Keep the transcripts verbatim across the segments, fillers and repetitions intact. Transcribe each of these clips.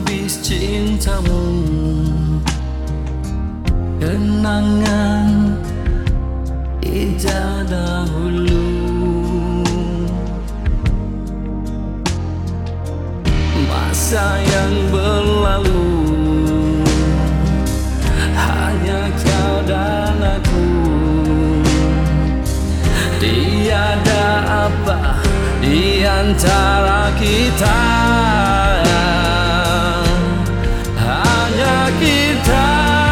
habis cintamu, kenangan indah dahulu. Masa yang berlalu, hanya kau dan aku. Tiada apa di antara kita, hanya kita.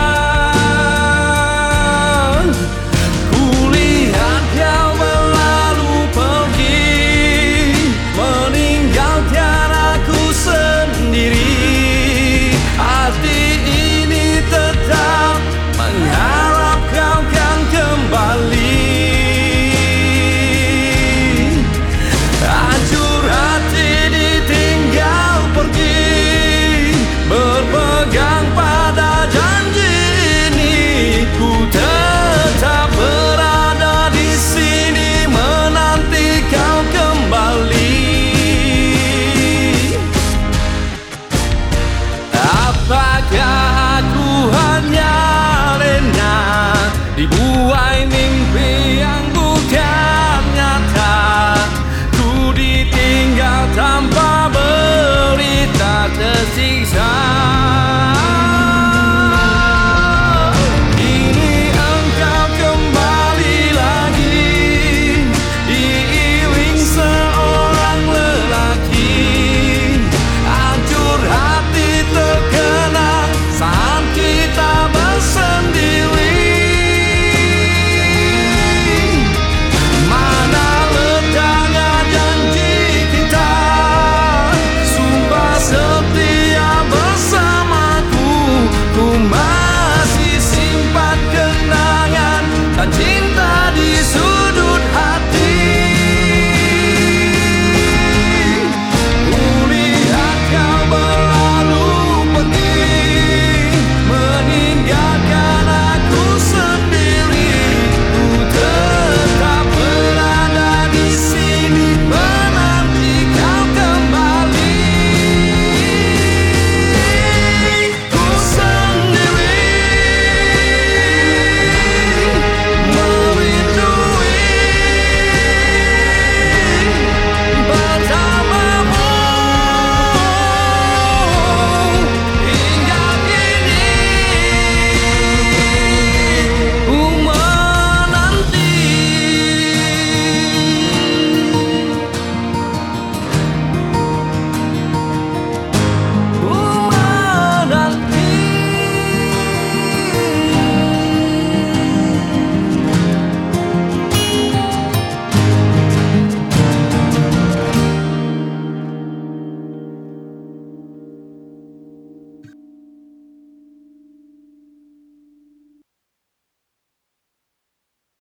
Kulihat kau berlalu pergi, meninggalkan aku sendiri. Hati ini tetap mengharap kau kan kembali. Hancur hati ditinggal pergi, berpegang pada janji ini. Ku tetap berada di sini menanti kau kembali. Apakah aku hanya